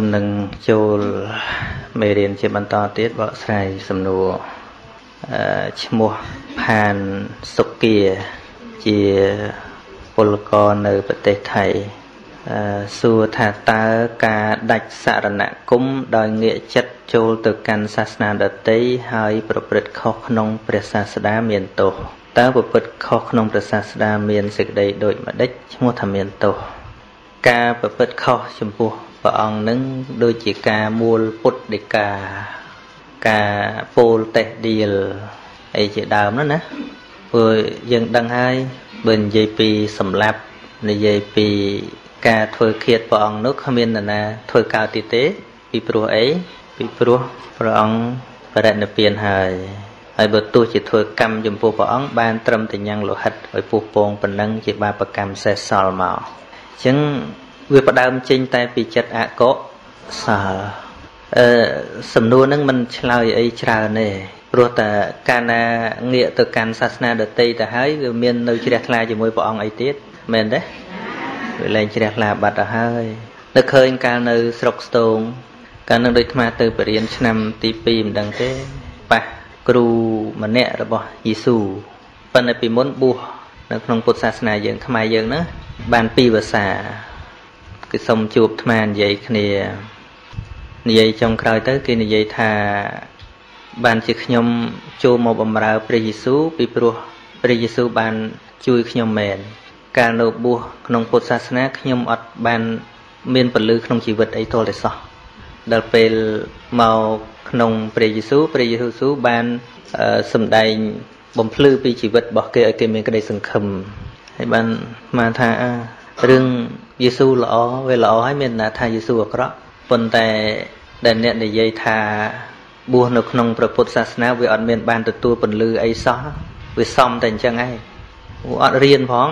នឹងចូលមេរៀនជាបន្តទៀតបកស្រាយសំណួរឈ្មោះផានសុគាជាពលករនៅប្រទេសថៃសួរថាតើការដាច់សរណគមដោយងាកចិត្តចូលទៅកាន់សាសនាដទៃហើយប្រព្រឹត្តខុសក្នុងព្រះសាស្តាមានទោសតើប្រព្រឹត្តខុសក្នុងព្រះសាស្តាមានសេចក្តីដូចម្ដេចឈ្មោះថាមានទោសការប្រព្រឹត្តខុសចំពោះព្រះអង្គនឹងដូចជាការមូលពុទ្ធដីកាការពោលតេះឌៀលអីជាដើមនោះណាព្រោះយើងដឹងហើយបើនិយាយពីសម្លាប់និយាយពីការធ្វើឃាតព្រះអង្គនោះគ្មាននរណាធ្វើកើតទៀតទេពីព្រោះអីពីព្រោះព្រះអង្គបរិនិព្វានហើយបើទោះជាធ្វើកម្មចំពោះព្រះអង្គបានត្រឹមតែញ៉ាំងលោហិតឲ្យពុះពងប៉ុណ្ណឹងជាបាបកម្មសេសសល់មកអញ្ចឹងវាផ្ដើមចេញតែពីចិត្តអកុសលសំណួរហ្នឹងមិនឆ្លើយអីច្រើនទេព្រោះតែកាលណាងាកទៅកាន់សាសនាដទៃទៅហើយវាមាននៅជ្រះថ្លាជាមួយព្រះអង្គអីទៀតមែនទេវាលែងជ្រះថ្លាបាត់ទៅហើយនៅឃើញកាលនៅស្រុកស្ទងកាលនឹងដូចអាត្មាទៅបរិញ្ញាឆ្នាំទី2មិនដឹងទេប៉ះគ្រូម្នាក់របស់យេស៊ូប៉ុន្តែពីមុនបួសនៅក្នុងពុទ្ធសាសនាយើងខ្មែរយើងណាបាន2ភាសាគឺសុំជួបអាត្មានិយាយគ្នានិយាយចុងក្រោយទៅគេនិយាយថាបានជាខ្ញុំចូលមកបម្រើព្រះយេស៊ូពីព្រោះព្រះយេស៊ូបានជួយខ្ញុំមែនកាលនៅបួសក្នុងពុទ្ធសាសនាខ្ញុំអត់បានមានពលឺក្នុងជីវិតអីទាល់តែសោះដល់ពេលមកក្នុងព្រះយេស៊ូបានសម្ដែងបំភ្លឺពីជីវិតរបស់គេឲ្យគេមានក្តីសង្ឃឹមហើយបានមកថារឿងយេស៊ូល្អវាល្អហើយមានន័យថាយេស៊ូអាក្រក់ប៉ុន្តែដែលអ្នកនិយាយថាបួសនៅក្នុងព្រះពុទ្ធសាសនាវាអត់មានបានទទួលពន្លឺអីសោះវាសមតែអញ្ចឹងឯងអត់រៀនផង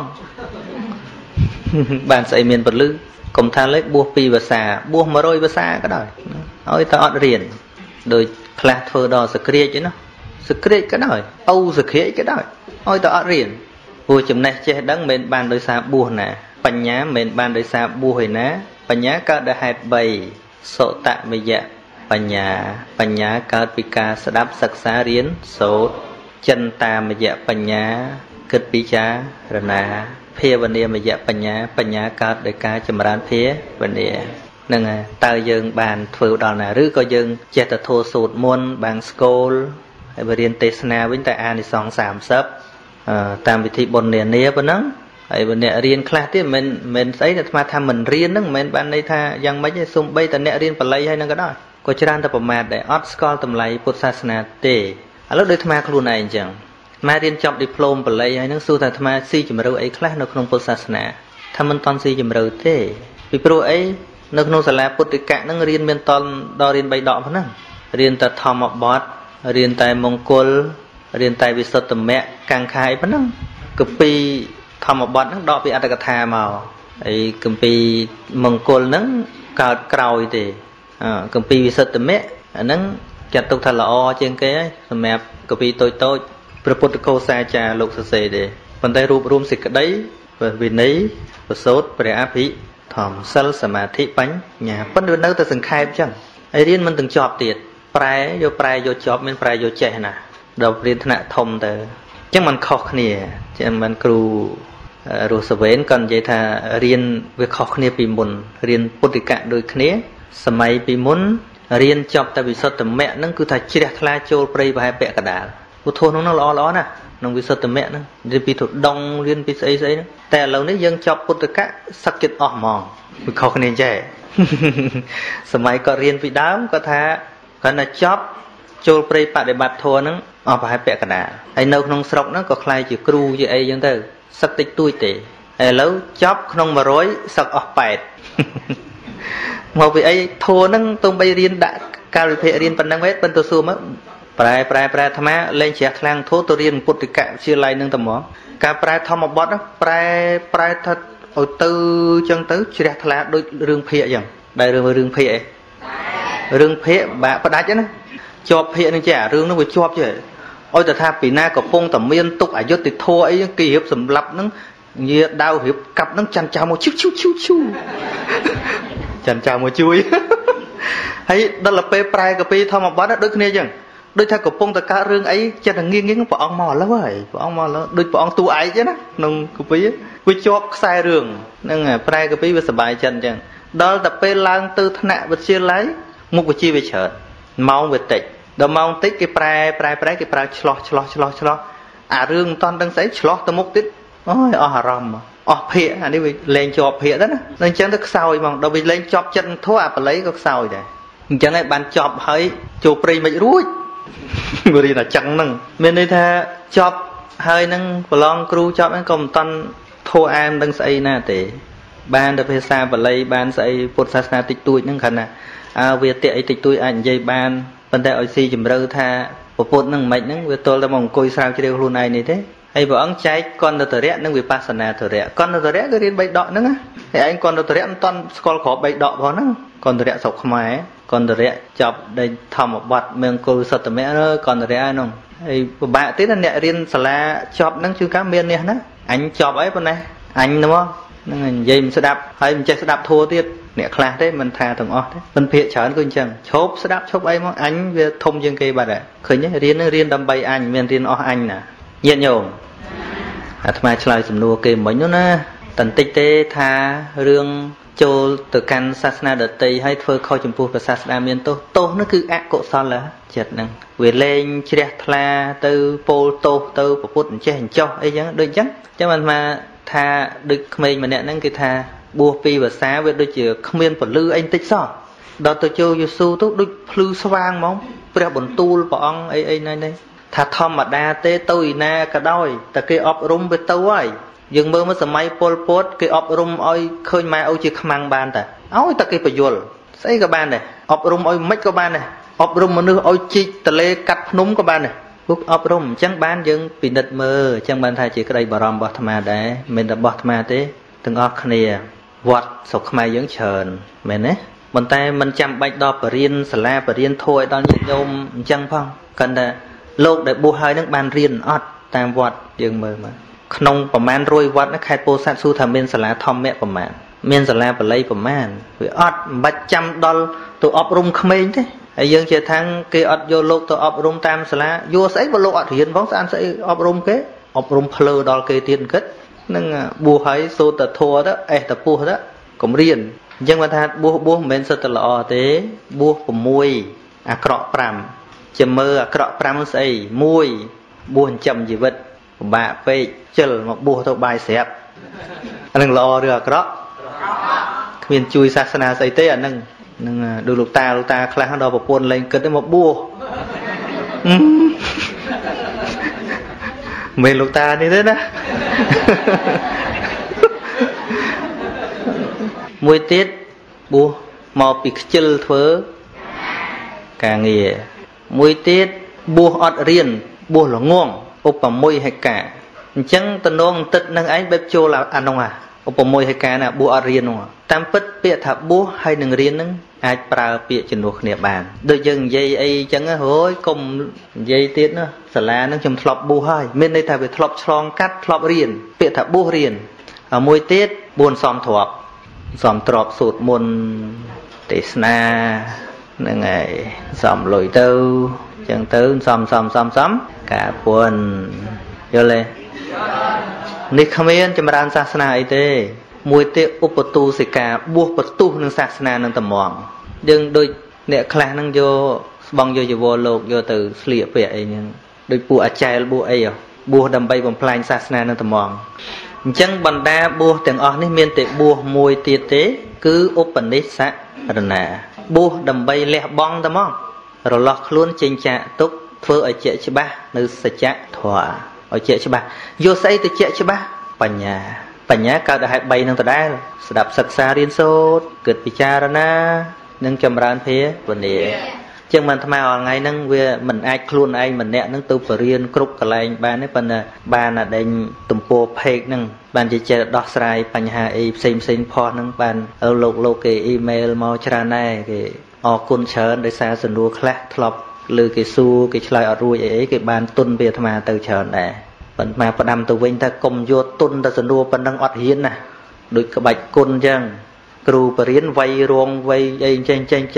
បានស្អីមានពន្លឺកុំថាលេបួស2ភាសាបួស100ភាសាក៏ដោយឲ្យតែអត់រៀនដូចខ្លះធ្វើដល់សក្រាចឯណាសក្រាចក៏ដោយអូសក្រាចក៏ដោយឲ្យតែអត់រៀនព្រោះចំណេះចេះដឹងមិនបានដោយសារបួសណាបញ្ញាមិនបានដោយសារបួសឯណាបញ្ញាកើតដោយហេតុ3សុតមយៈបញ្ញាកើតពីការស្ដាប់សិក្សារៀនសូត្រចិន្តាមយៈបញ្ញាគិតពិចារណាភាវនាមយៈបញ្ញាកើតដោយការចម្រើនភាវនាហ្នឹងហើយតើយើងបានធ្វើដល់ណាឬក៏យើងចេះតែធម៌សូត្រមុនបាំងស្គលហើយបើរៀនទេសនាវិញតែអានិសង្ស30តាមវិធីបុណ្យនានាប៉ុណ្ណឹងហើយបើអ្នករៀនខ្លះទៀតមិនស្អីតែអាត្មាថាមិនរៀនហ្នឹងមិនមែនបានន័យថាយ៉ាងម៉េចទេសូម្បីតែអ្នករៀនបល័យហើយហ្នឹងក៏ដោយក៏ច្រើនតែប្រមាថដែរអត់ស្គាល់តម្លៃពុទ្ធសាសនាទេឥឡូវដូចអាត្មាខ្លួនឯងអញ្ចឹងអាត្មារៀនចប់ឌីប្លូមបល័យហើយហ្នឹងសួរថាអាត្មាស៊ីជម្រៅអីខ្លះនៅក្នុងពុទ្ធសាសនាថាមិនតន់ស៊ីជម្រៅទេពីព្រោះអីនៅក្នុងសាលាពុទ្ធិកៈហ្នឹងរៀនមានតន់ដល់រៀន3ដកប៉ុណ្ណឹងរៀនតែធម្មបទរៀនតែមង្គលរៀនតែវិសុទ្ធមគ្គកាំងខាយប៉ុណ្ណឹងគម្ពីរធម្មបទហ្នឹងដកពីអត្តកថាមកហើយគម្ពីរមង្គលហ្នឹងកើតក្រោយទេគម្ពីរវិសុទ្ធមគ្គអាហ្នឹងចាត់ទុកថាល្អជាងគេហើយសម្រាប់គម្ពីរតូចព្រះពុទ្ធកោសាចារលោកសរសេរទេប៉ុន្តែរួបរวมសេចក្តីវិន័យប្រសូតព្រះអភិធម្មសិលសមាធិបញ្ញាប៉ុន្តែនៅតែសង្ខេបចឹងហើយរៀនមិនទាំងចប់ទៀតប្រែយកចប់មានប្រែយកចេះណាដល់រៀនថ្នាក់ធំទៅចឹងมันខុសគ្នាចឹងมันគ្រូរស់សវេនក៏និយាយថារៀនវាខុសគ្នាពីមុនរៀនពុទ្ធិកៈដូចគ្នាសម័យពីមុនរៀនចប់តែវិសុទ្ធមគ្គហ្នឹងគឺថាជ្រះថ្លាចូលព្រៃប្រហែលពាក់កណ្ដាលពុទ្ធហ្នឹងល្អណាស់ក្នុងវិសុទ្ធមគ្គហ្នឹងរៀនពីទុដងរៀនពីស្អីហ្នឹងតែឥឡូវនេះយើងចប់ពុទ្ធិកៈសឹកចិត្តអស់ហ្មងវាខុសគ្នាចេះសម័យគាត់រៀនពីដើមគាត់ថាគាត់ណាចប់ចូលព្រៃបដិបត្តិធម៌ហ្នឹងអស់ប្រហែលពាក់កណ្ដាលហើយនៅក្នុងស្រុកហ្នឹងក៏ខ្លាយជាគ្រូជាអីចឹងទៅសឹកតិចតួចទេហើយឥឡូវចប់ក្នុង100សឹកអស់8មកពីអីធัวហ្នឹងទុំបីរៀនដាក់កាលវិភាគរៀនប៉ុណ្ណឹងវិញប៉ុន្តែសួរមកប្រែអាត្មាលេងជ្រះថ្លាំងធัวទៅរៀនពុទ្ធិកៈវិទ្យាល័យហ្នឹងតែហ្មងការប្រែធម្មបទប្រែថាឲ្យទៅចឹងទៅជ្រះថ្លាដូចរឿងភាគចឹងដែលរឿងភាគអីរឿងភាគបាក់ផ្ដាច់ណាជាប់ភាគហ្នឹងចេះអារឿងហ្នឹងវាជាប់ចេះឲ្យតែថាពីណាកំពុងតែមានទុកអយុត្តិធម៌អីគេរៀបសម្លាប់ហ្នឹងញាដាវរៀបកាប់ហ្នឹងចាន់ចៅមកឈូចាន់ចៅមកជួយ hay đó là pe prai cà phê thom một bát đó đôi khi chẳng đôi theo cục bông ta cá rương ấy cho thằng nghiêng nghiêng bỏ ong mò lắm vậy bỏ ong mò lắm đôi bỏ ong tu ấy chứ đó nông cà phê với chóp sai rương nên là prai cà phê với sờ bài chân chẳng đó là pe lang tư thân nạ vật chia lấy một vật chia về chợ mong về tịch đó mong tích cái prai cái prai chlo rương toàn đang sấy chlo tao múc tít ôi hà rầm phệ anh đi lên chọp phệ đó nên chẳng được sao mà đâu bị lên chọp chân thua lấy có sao vậy chẳng ai bàn chọp hơi chụp pri mày ruồi người đi là chẳng nâng bên đây tha chọp hơi nâng long cru chọp anh còn toàn thua em đang xây na để ban được xa và lấy ban xây phật sa tịch tuổi nâng khẩn à việc tiệ tịch tuổi ảnh dây ban vấn đề ở si chìm râu tha phật nâng mệnh nâng việc tôi là mong coi sao cho đều luôn này này thế hay vợ ông trái con nó rẽ nó bị pasana rẽ con nó rẽ cái đến bay đọ nữa thì anh con nó rẽ toàn con khó bay đọ vào nó con rẽ sọc máy con rẽ chọc đây thầm một bọt miệng cô sật mẹ nó con rẽ ai nông thì bạn tí là nhẹ riêng sala chọc năng chưa cá miên nè nó anh chọc ấy bên này anh đúng không nên dây mình sẽ đạp hay mình chạy sẽ đạp thua tiết nè khla thế mình thà thằng o thế mình phía chở nó chẳng chốp sẽ đạp chốp ấy mà anh về thông dương cây bà đấy khởi nhé riêng đâm bay anh miền riêng o anh nè nhiệt nhổm thay lại sầm nua kê mấy nữa tận tích tế tha rương châu từ căn sasna đợt tây hay phơi khoi chủng phu và sasna miền tô nó cứ ác cộ son là chật năng về lên chia thla từ pol tô từ của phút che hình châu ấy chẳng đôi chắc cho mình mà tha được mình mà nè năng cái tha bùa pi và xá với đôi chữ khmer và lư anh tích so đó tôi châu Giêsu tốt đôi lư xoang mong bèo bẩn tu bọn ấy này thà thom mà đa tê tôi na cả đôi ta cái ọp rum với tôi dừng mơ mới sớm mai pol pot cái ọp rum oi khơi mai oi chỉ khăm ban ta oi ta cái phải dồn xây cái ban này ọp rum oi mấy cái ban này ọp rum mà nước oi chi ta lê cắt núm cái ban này bút ọp rum chẳng ban dừng bị nứt mơ chẳng ban thay chỉ cái đây bảo bọt mà đấy mình đã bọt mà thế từng ọp kia vọt sọc mai dừng chờn mình đấy bàn tay mình chăm bạch đo bờ riên sala bờ riên thôi đo nhịp nhôm chẳng phong cần là lột để bùa hơi nước bàn riêng ọt tam vọt dừng mơ mà khôngประมาณรวยวัดนะใครโพสัตสู้ทำเมนสลาทอมแม่ประมาณเมนสลาไปเลยประมาณวิอดบัดจำดอลตัวอบรมเขมรใช่ไอ้ยังเชื่อทั้งเกอดโยโลกตัวอบรมตามสลาโยใส่บโลกอดเห็นฟ้องสารใส่อบรมเกอบรมเพลดอลเกตีนเกิดนั่งบัวให้สู้แต่ทัวđóแต่ปูđó cũng riêng ยังมาทานบัวเมนสตลอเตบัวผมมวยอักระปรำจะมืออักระปรำใส่มวยบัวจำชีวิตบะไปเจอมาบัวตัวใบเสียบอันนึงรอเรืออักระเมียนจุยศาสนาใส่เตะอันนึงดูลูกตาคลาดอปปนอะไรเกิดได้มาบัวเมนลูกตานี่ด้วยนะมวยติดบัวมาปิกเจลเถอะกางเงียมวยติดบัวอดเรียนบัวหลงง่วงอุปมวยให้กาจังตนงติดนั่งไอ้แบบโจลาอันนงอุปมวยให้กาน่ะบัวอดเรียนนงตามปิดเปียถับบัวให้หนึ่งเรียนนึงอาจปลาเปียจนวกเนียบานโดยยังยัยไอ้จังโหยกลมยัยติดเนาะสลานั่งจมทลบบัวให้เมื่อในถ่ายไปทลบชองกัดทลบเรียนเปียถับบัวเรียนมวยติดบัวซ้อมถวบซ้อมตรอบสูตรมนเตสนานั่งไงซ้อมลอยเต้าจังเต้าซ้อมกาปวนเยอะเลยนิคเมียนจำรานศาสนาไอเต้มวยเตะอุปตูสิกาบวกประตูหนึ่งศาสนาหนึ่งตะมองยังโดยเนี่ยคลานั่งโยบองโยจะวอลโลกโยตือเสียเปียไอยังโดยปูอาจารย์บัวไอบัวดำใบบนพลายศาสนาหนึ่งตะมองจังบรรดาบัวแต่งออกนี่เมียนเตะบัวมวยเตะเตะคืออุปนิสัตรนาบัวดำใบเละบองตะมองเราล็อกล้วนจิงจะตุกเพื่อไอเจ๊ชบ้านึกสัจจะถั่วไอเจ๊ชบ้าโยไซตัวเจ๊ชบ้าปัญญาการได้ใบนั่งตัวได้สดับศึกษาเรียนโซดเกิดพิจารณานั่งจำรานเพียวันนี้จังมันทำไมอ่อนไงนั่งเวมันไอคลุนไอมันเนี่ยนั่งตัวเรียนกรุบกระไรบ้านนี่เป็นบ้านอะเด่นตุ่มโปเพกนั่งบ้านจะเจอดอกสายปัญหาไอซิมพอนั่งบ้านเอาโลกอีเมลมาชราแน่ออกคุณเชิญโดยสารสนุกแคละทลบหรือกิซูกิชลายอรุยไอ้กิบานตุนเบียธมาเตอเชิญแต่ปัญมาประดำตัวเวงถ้ากลมโยตุนแต่สนุกปันดังอดเฮียนนะโดยกระบายกุนจังครูปรริญญาวัยรวงวัยไอ้เจง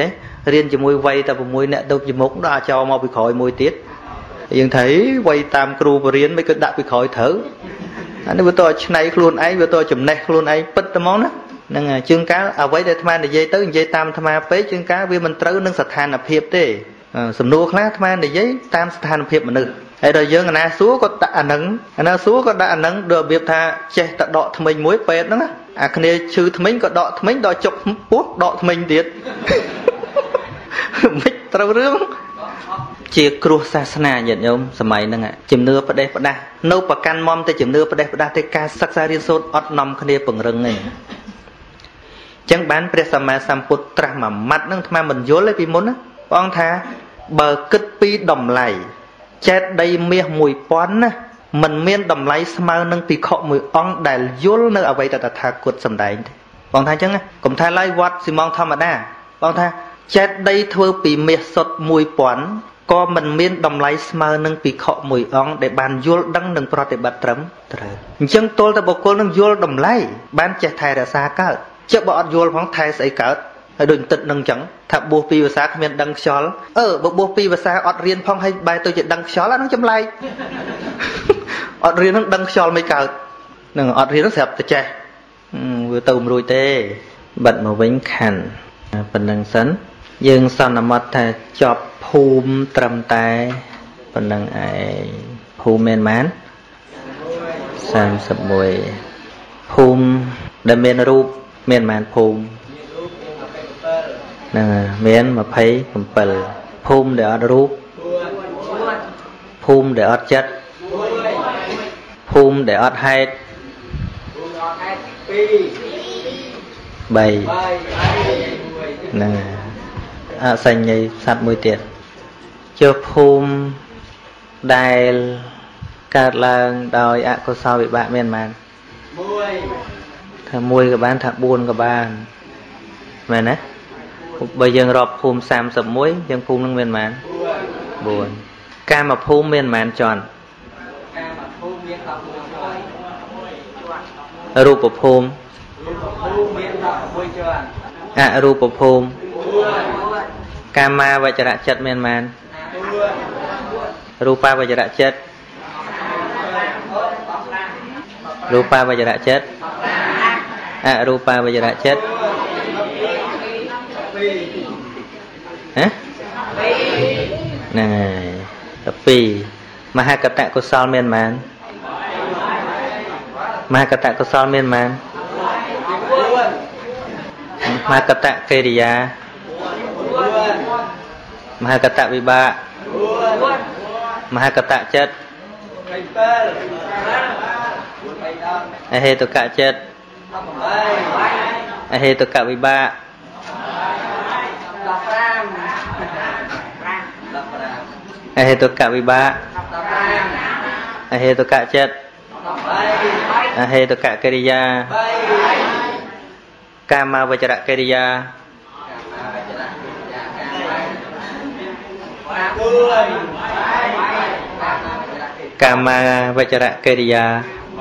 រៀនជាមួយវ័យតែ6អ្នកទៅជាមុខដល់អាចោមកពីក្រោយមួយទៀតយើងthấyវ័យតាមគ្រូបរៀនមិនក៏ដាក់ពីក្រោយត្រូវអានេះវាតើឆ្នៃខ្លួនឯងវាតើចំណេះខ្លួនឯងពិតតែមកណាហ្នឹងជើងកាលអ្វីដែលអាត្មានិយាយទៅនិយាយតាមអាត្មាពេកជើងកាលវាមិនត្រូវនឹងស្ថានភាពទេសំណួរខ្លះអាត្មានិយាយតាមស្ថានភាពមនុស្សហើយដល់យើងអាណាសួរក៏ដាក់អាហ្នឹងអាណាសួរក៏ដាក់អាហ្នឹងដូចរបៀបថាចេះតែដកថ្មិញមួយពេទ្យហ្នឹងអាគ្នាឈឺថ្មិញក៏ដកថ្មិញដល់ចុកពោះដកថ្មិញទៀតមិនត្រូវរឿងជាគ្រោះសាសនាញាតិញោមសម័យហ្នឹងជំនឿផ្ដេសផ្ដាស់នៅប្រកាន់មុំតែជំនឿផ្ដេសផ្ដាស់តែការសិក្សារៀនសូត្រអត់នាំគ្នាពង្រឹងទេអញ្ចឹងបានព្រះសម្មាសម្ពុទ្ធត្រាស់មួយម៉ាត់ហ្នឹងអាត្មាមិនយល់ទេពីមុនណាព្រះអង្គថាបើគិតពីតម្លៃចេតដីមាស 1000 ណាមិនមានតម្លៃស្មើនឹងភិក្ខុមួយអង្គដែលយល់នៅអ្វីដែលតថាគតសម្ដែងទេបងថាអញ្ចឹងកុំថាឡើយវត្តស៊ីម៉ងធម្មតាបងថាចេតដីធ្វើពីមាសសុទ្ធ 1000 ក៏មិនមានតម្លៃស្មើនឹងភិក្ខុមួយអង្គដែលបានយល់ដឹងនិងប្រតិបត្តិត្រឹមត្រូវអញ្ចឹងទល់តែបុគ្គលនឹងយល់តម្លៃបានចេះថែរក្សាកើតចុះបើអត់យល់ផងថែស្អីកើតហើយដូចទឹកនឹងអញ្ចឹងថាបួស2ភាសាគ្មានដឹងខ្យល់បើបួស2ភាសាអត់រៀនផងហើយបែរទៅជាដឹងខ្យល់អានោះចម្លែកអត់រៀននឹងដឹងខ្យល់មិនកើតនឹងអត់រៀននឹងស្រាប់តែចេះវាទៅមិនរួចទេបិទមកវិញខណ្ឌប៉ុណ្្នឹងសិនយើងសន្មត់ថាចប់ភូមិត្រឹមតែប៉ុណ្្នឹងឯងភូមិមានប៉ុន្មាន31ភូមិដែលមានរូបមានប៉ុន្មានភូមិហ្នឹងមាន27ភូមិដែលអត់រូបភូមិដែលអត់ចិត្តភូមិដែលអត់ហេតុ2 3ហ្នឹងអសញ្ញ័យសត្វមួយទៀតចុះភូមិដែលកើតឡើងដោយអកុសលវិបាកមានប៉ុន្មានថា1ក៏បានថា4ក៏បានមែនទេបើយើងរាប់ភូមិ31យើងភូមិនឹងមានប៉ុន្មាន4កាមភូមិមានប៉ុន្មានជាន់កាមភូមិមាន16រូបភូមិមាន16ជាន់អរូបភូមិកាមាវចរៈចិត្តមានប៉ុន្មានរូបាវចរៈចិត្តរូបាវចរៈចិត្តអរូបាវចរៈចិត្តហ៎ហ្នឹងហើយ12មហាកតកុសលមានប៉ុន្មានមហាកតកុសលមានប៉ុន្មានមហាកតកិរិយាមហាកតវិបាកមហាកតចិត្តអហេតុកចិត្តអហេតុកវិបាកអហេតុកវិបាកអហេតុកចិត្តអហេតុកកិរិយាកាមាវចរកិរិយាកាមាវចរកិរិយា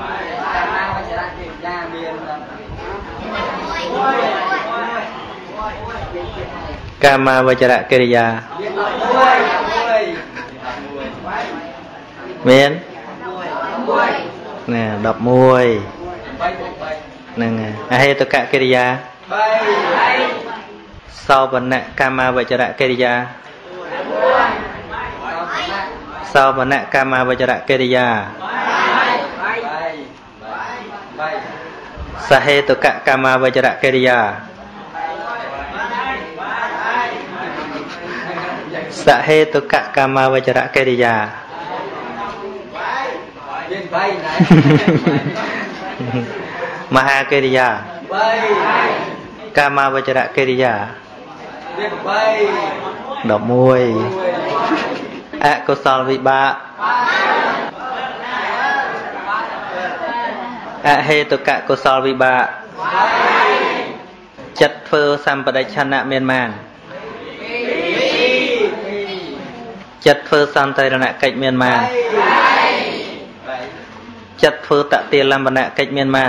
កាមាវចរកិរិយាមានណែ11ហ្នឹងអហេតុកកិរិយាសោបនៈកាមាវចរកិរិយាសោបនៈកាមាវចរកិរិយាសហេតុកកាមាវចរកិរិយាសហេតុកកាមាវចរកិរិយាមហាកិរិយាកាមាវចរកិរិយា11អកុសលវិបាកអហេតុកកុសលវិបាកចិត្តធ្វើសម្បដិឆន្ទៈមានប៉ុន្មានចិត្តធ្វើសន្តិរណកិច្ចមានប៉ុន្មានចិត្តធ្វើតតិលំបនកិច្ចមានប៉ុន្មាន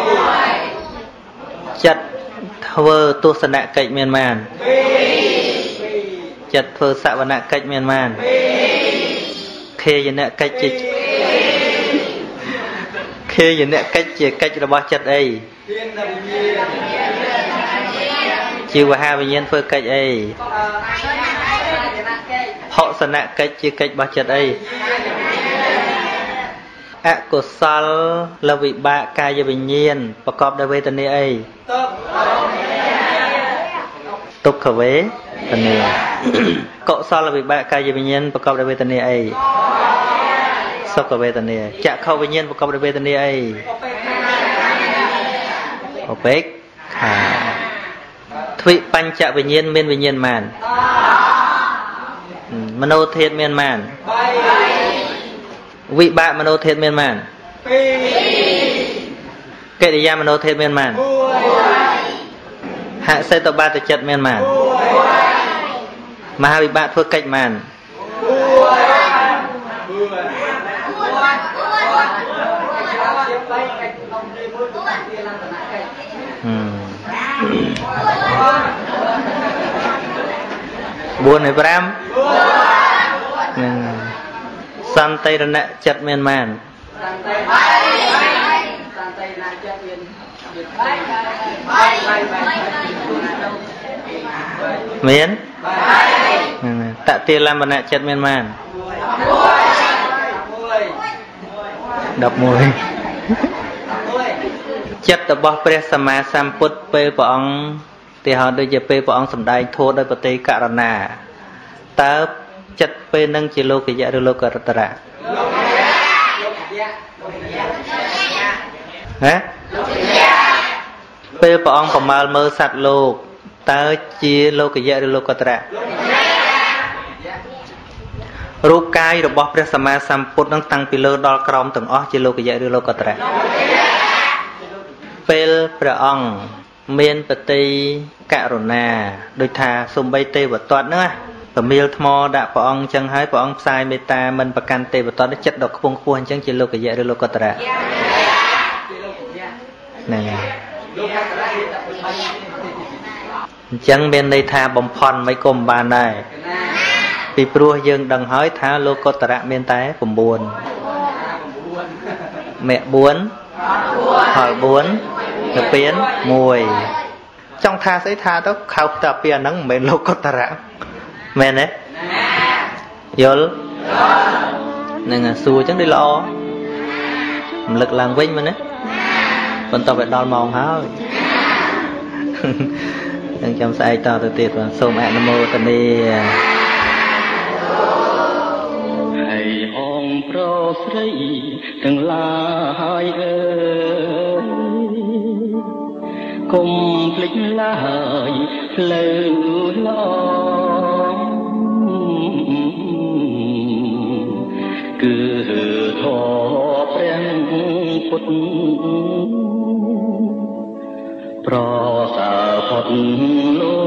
ចិត្តធ្វើទស្សនកិច្ចមានប៉ុន្មានចិត្តធ្វើសវនកិច្ចមានម៉ានខេយនកិច្ចខេយនកិច្ចជាកិច្ចរបស់ចិត្តអីជីវហាវិញ្ញាណធ្វើកិច្ចអីផុសនកិច្ចជាកិច្ចរបស់ចិត្តអីអកុសលវិបាកកាយវិញ្ញាណប្រកបដោយវេទនាអីទុក្ខវេទនាកុសលវិបាកកាយវិញ្ញាណប្រកបដោយវេទនាអីសុខវេទនាចក្ខុវិញ្ញាណប្រកបដោយវេទនាអីឧបេក្ខាទ្វិបញ្ចវិញ្ញាណមានវិញ្ញាណម៉ានមโนធាតុមានម៉ានវិបាកមโนធាតុមានម៉ានកិរិយាមโนធាតុមានម៉ានហសេតបាតចិត្តមានម៉ានមហាវិបាកធ្វើកិច្ចម៉ាន4 hay 5នឹងសន្តិរណចិត្តមានម៉ានមានតតិលំបនៈចិត្តមានម៉ាន11ចិត្តរបស់ព្រះសម្មាសម្ពុទ្ធពេលព្រះអង្គទីហោដូចជាពេលព្រះអង្គសម្ដែងធម៌ដោយបតិករណាតើចិត្តពេលនឹងជាលោកយៈឬលោករតរៈហ៎ពេលព្រះអង្គប្រមាលមើលសត្វលោកតើជាលោកយៈឬលោកតរៈរូបកាយរបស់ព្រះសម្មាសម្ពុទ្ធនឹងតាំងពីលើដល់ក្រោមទាំងអស់ជាលោកយៈឬលោកតរៈពេលព្រះអង្គមានបតិករុណាដូចថាសំបីទេវទត្តហ្នឹងប្រមៀលថ្មដាក់ព្រះអង្គអញ្ចឹងហើយព្រះអង្គផ្សាយមេត្តាមិនប្រកាន់ទេវទត្តចិត្តដល់ខ្ពង់ខ្ពស់អញ្ចឹងជាលោកយៈឬលោកតរៈហ្នឹងហើយអញ្ចឹងមានន័យថាបំផន់មិនក៏មិនបានដែរពីព្រោះយើងដឹងហើយថាលោកតរៈមានតែ9មគ្គ4ផល4ទៅពៀន1ចង់ថាស្អីថាទៅខោតាពីអាហ្នឹងមិនមែនលោកតរៈមែនទេយល់នឹងសួរអញ្ចឹងដូចល្អរំលឹកឡើងវិញមែនទេបន្តទៅដល់ម៉ោងហើយនឹងចាំស្អែកតទៅទៀតបាទសូមអនុមោទនាហើយអងប្រស្រីទាំងឡាយអើយកុំភ្លេចឡើយផ្លូវល្អគឺធម៌ព្រះពុទ្ធប្រសើរផុតលោក